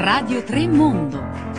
Radio 3 Mondo.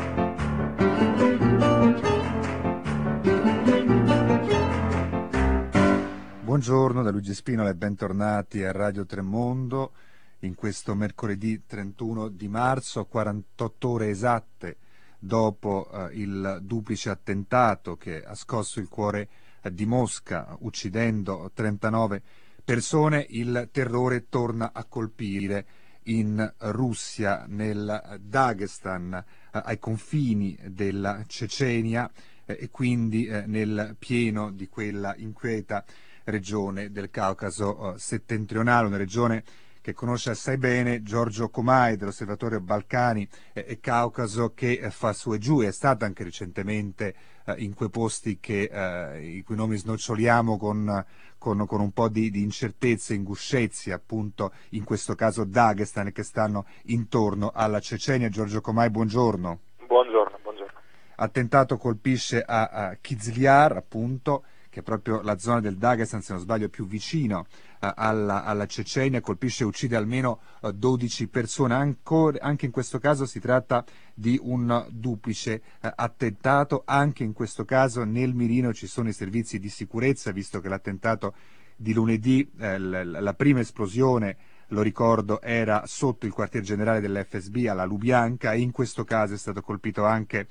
Buongiorno da Luigi Spinola e bentornati a Radio 3 Mondo in questo mercoledì 31 di marzo, 48 ore esatte dopo il duplice attentato che ha scosso il cuore di Mosca, uccidendo 39 persone. Il terrore torna a colpire in Russia, nel Dagestan, ai confini della Cecenia e quindi nel pieno di quella inquieta regione del Caucaso settentrionale, una regione che conosce assai bene Giorgio Comai dell'Osservatorio Balcani e Caucaso, che fa su e giù, è stata anche recentemente in quei posti i cui nomi snoccioliamo con un po' di incertezze, inguscezie, appunto in questo caso Dagestan, che stanno intorno alla Cecenia. Giorgio Comai, buongiorno. Buongiorno. Attentato colpisce a Kizlyar, appunto, che è proprio la zona del Dagestan, se non sbaglio, più vicino alla Cecenia, colpisce e uccide almeno 12 persone. Anche in questo caso si tratta di un duplice attentato. Anche in questo caso nel mirino ci sono i servizi di sicurezza, visto che l'attentato di lunedì, la prima esplosione, lo ricordo, era sotto il quartier generale dell'FSB alla Lubianka, e in questo caso è stato colpito anche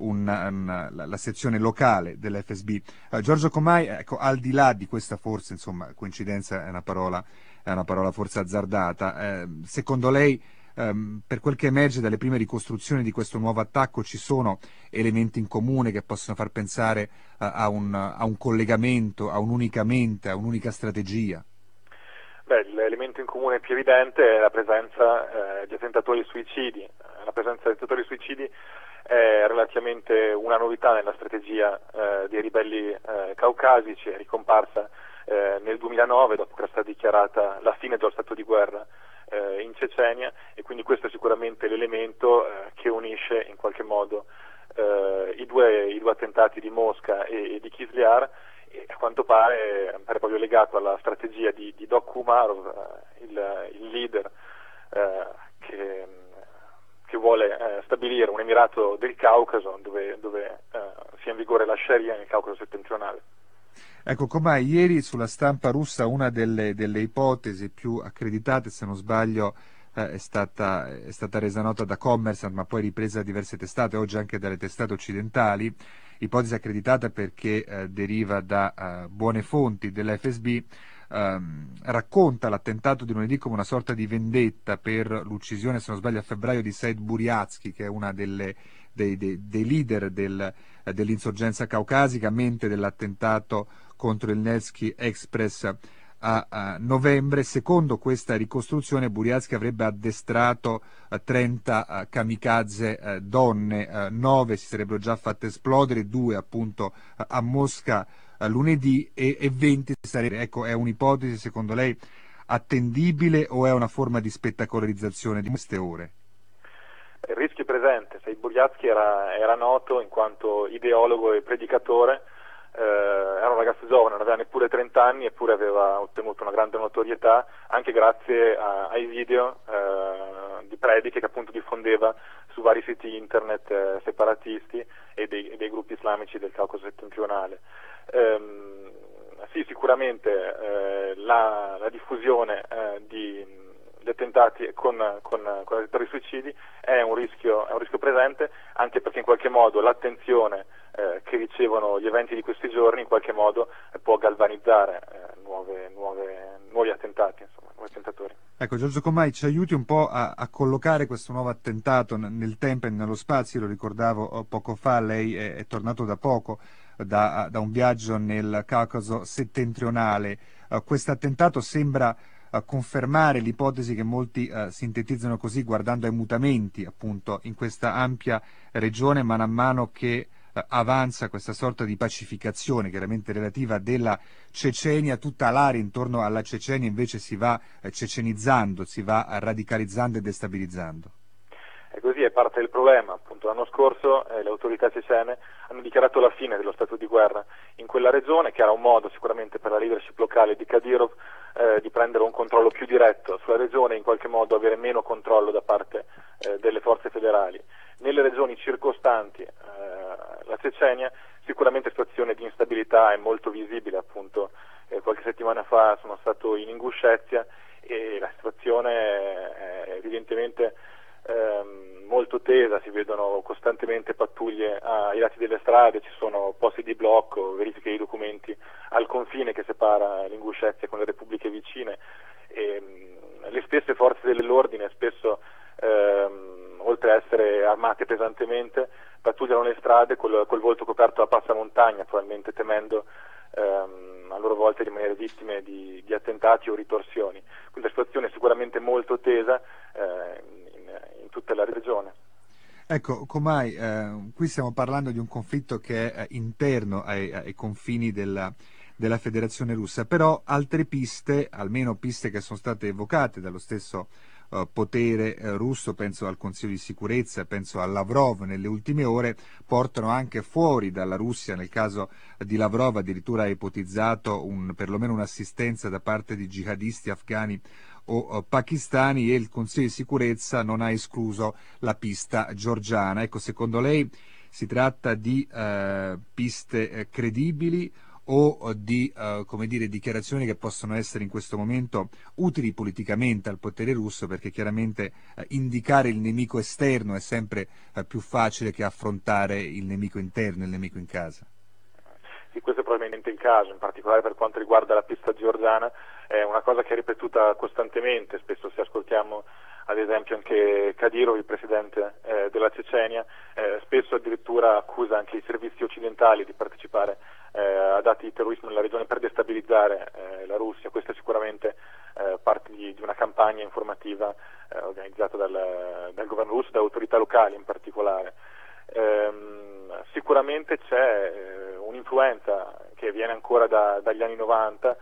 la sezione locale dell'FSB. Giorgio Comai, ecco, al di là di questa, forse, insomma, coincidenza è una parola forse azzardata, secondo lei, per quel che emerge dalle prime ricostruzioni di questo nuovo attacco, ci sono elementi in comune che possono far pensare a un collegamento, a un'unica mente, a un'unica strategia? L'elemento in comune più evidente è la presenza di attentatori suicidi. La presenza di attentatori suicidi è relativamente una novità nella strategia dei ribelli caucasici. È ricomparsa nel 2009, dopo che era stata dichiarata la fine dello stato di guerra in Cecenia, e quindi questo è sicuramente l'elemento che unisce in qualche modo i due attentati di Mosca e di Kizlyar. E a quanto pare proprio legato alla strategia di Doc Umarov, il leader che vuole stabilire un emirato del Caucaso dove sia in vigore la Sharia nel Caucaso settentrionale. Ecco, Comai, ieri sulla stampa russa una delle ipotesi più accreditate, se non sbaglio, è stata resa nota da Kommersant, ma poi ripresa da diverse testate, oggi anche dalle testate occidentali, ipotesi accreditata perché deriva da buone fonti dell'FSB, racconta l'attentato di lunedì come una sorta di vendetta per l'uccisione, se non sbaglio a febbraio, di Said Buriatsky, che è una dei leader dell'insorgenza caucasica, a mente dell'attentato contro il Nevsky Express a novembre. Secondo questa ricostruzione, Buriatsky avrebbe addestrato 30 kamikaze donne, 9 si sarebbero già fatte esplodere, 2 appunto a Mosca lunedì e 20 sarebbero. Ecco, è un'ipotesi secondo lei attendibile o è una forma di spettacolarizzazione di queste ore? Il rischio è presente. Said Buriatsky era noto in quanto ideologo e predicatore. Era un ragazzo giovane, non aveva neppure 30 anni, eppure aveva ottenuto una grande notorietà anche grazie ai video di prediche che appunto diffondeva su vari siti internet separatisti e dei gruppi islamici del Caucaso settentrionale. Sì, sicuramente la diffusione di attentati con attentatori suicidi è un rischio suicidi anche perché in qualche modo l'attenzione che ricevono gli eventi di questi giorni in qualche modo può galvanizzare nuovi attentati, insomma, nuovi attentatori. Ecco, Giorgio Comai, ci aiuti un po' a collocare questo nuovo attentato nel tempo e nello spazio. Lo ricordavo poco fa, lei è tornato da poco da un viaggio nel Caucaso settentrionale. Questo attentato sembra confermare l'ipotesi che molti sintetizzano così, guardando ai mutamenti appunto in questa ampia regione, man mano che avanza questa sorta di pacificazione chiaramente relativa della Cecenia. Tutta l'area intorno alla Cecenia invece si va cecenizzando, si va radicalizzando e destabilizzando. E così è parte del problema. Appunto l'anno scorso le autorità cecene hanno dichiarato la fine dello stato di guerra in quella regione, che era un modo sicuramente per la leadership locale di Kadyrov di prendere un controllo più diretto sulla regione e in qualche modo avere meno controllo da parte delle forze federali. Nelle regioni circostanti la Cecenia sicuramente situazione di instabilità è molto visibile, appunto qualche settimana fa sono stato in Inguscezia e la situazione è evidentemente molto tesa, si vedono costantemente pattuglie ai lati delle strade, ci sono posti di blocco, verifiche di documenti al confine che separa l'Inguscezia con le repubbliche vicine e le stesse forze dell'ordine spesso oltre a essere armate pesantemente pattugliano le strade col volto coperto a passamontagna, probabilmente temendo a loro volta di rimanere vittime di attentati o ritorsioni. Quindi la situazione è sicuramente molto tesa in tutta la regione. Ecco, Comay, qui stiamo parlando di un conflitto che è interno ai confini della Federazione Russa, però altre piste, almeno piste che sono state evocate dallo stesso potere russo, penso al Consiglio di sicurezza, penso a Lavrov nelle ultime ore, portano anche fuori dalla Russia. Nel caso di Lavrov addirittura ha ipotizzato perlomeno un'assistenza da parte di jihadisti afghani o pakistani, e il Consiglio di sicurezza non ha escluso la pista georgiana. Ecco, secondo lei si tratta di piste credibili o di come dire, dichiarazioni che possono essere in questo momento utili politicamente al potere russo, perché chiaramente indicare il nemico esterno è sempre più facile che affrontare il nemico interno, il nemico in casa? Sì, questo è probabilmente il caso, in particolare per quanto riguarda la pista georgiana, è una cosa che è ripetuta costantemente, spesso se ascoltiamo ad esempio anche Kadyrov, il presidente della Cecenia, spesso addirittura accusa anche i servizi occidentali di partecipare ad atti di terrorismo nella regione per destabilizzare la Russia. Questa è sicuramente parte di una campagna informativa organizzata dal governo russo, da autorità locali in particolare. Sicuramente c'è un'influenza che viene ancora dagli anni 90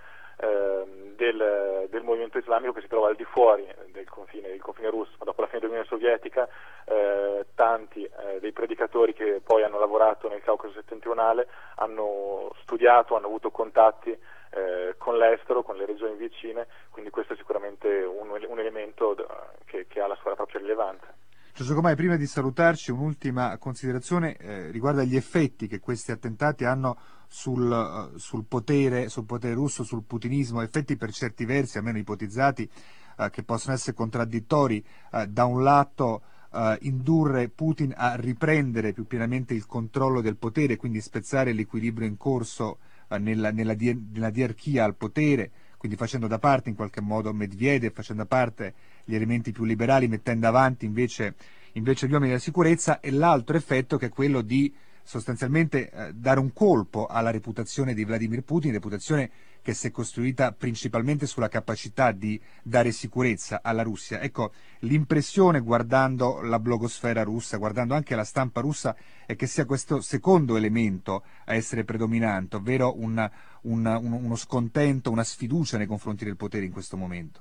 del movimento islamico che si trova al di fuori del confine russo. Dopo la fine dell'Unione Sovietica tanti dei predicatori che poi hanno lavorato nel Caucaso settentrionale hanno studiato, hanno avuto contatti con l'estero, con le regioni vicine, quindi questo è sicuramente un elemento che ha la sua propria rilevanza. Giorgio Comay, prima di salutarci, un'ultima considerazione riguarda gli effetti che questi attentati hanno sul potere russo, sul putinismo, effetti per certi versi, almeno ipotizzati, che possono essere contraddittori. Da un lato indurre Putin a riprendere più pienamente il controllo del potere, quindi spezzare l'equilibrio in corso nella diarchia al potere, quindi facendo da parte in qualche modo Medvedev, facendo da parte gli elementi più liberali, mettendo avanti invece gli uomini della sicurezza, e l'altro effetto che è quello di sostanzialmente dare un colpo alla reputazione di Vladimir Putin, reputazione che si è costruita principalmente sulla capacità di dare sicurezza alla Russia. Ecco, l'impressione, guardando la blogosfera russa, guardando anche la stampa russa, è che sia questo secondo elemento a essere predominante, ovvero uno scontento, una sfiducia nei confronti del potere in questo momento.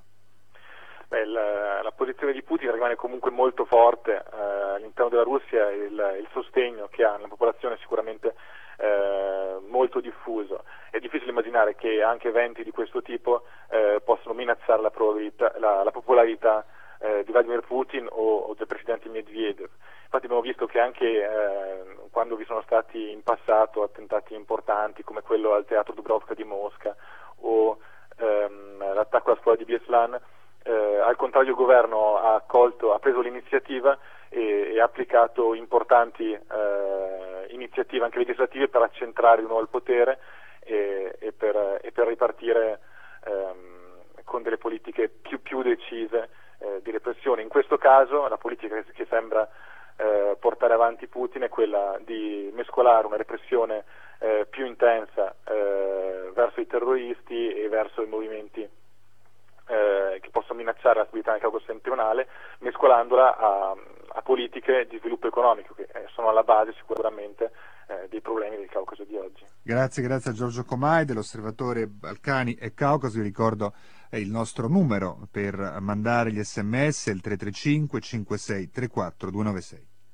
La posizione di Putin rimane comunque molto forte all'interno della Russia, e il sostegno che ha nella popolazione è sicuramente molto diffuso. È difficile immaginare che anche eventi di questo tipo possano minacciare la popolarità di Vladimir Putin o del presidente Medvedev. Infatti abbiamo visto che anche quando vi sono stati in passato attentati importanti come quello al teatro Dubrovka di Mosca o l'attacco alla scuola di Bieslan, al contrario il governo ha preso l'iniziativa e ha applicato importanti iniziative anche legislative per accentrare di nuovo il potere e per ripartire con delle politiche più decise di repressione. In questo caso la politica che sembra portare avanti Putin è quella di mescolare una repressione più intensa verso i terroristi e verso i movimenti che possono minacciare la stabilità nel Caucaso settentrionale, mescolandola a politiche di sviluppo economico che sono alla base sicuramente dei problemi del Caucaso di oggi. Grazie a Giorgio Comay dell'Osservatore Balcani e Caucaso. Vi ricordo il nostro numero per mandare gli SMS, il 335 56 34 296.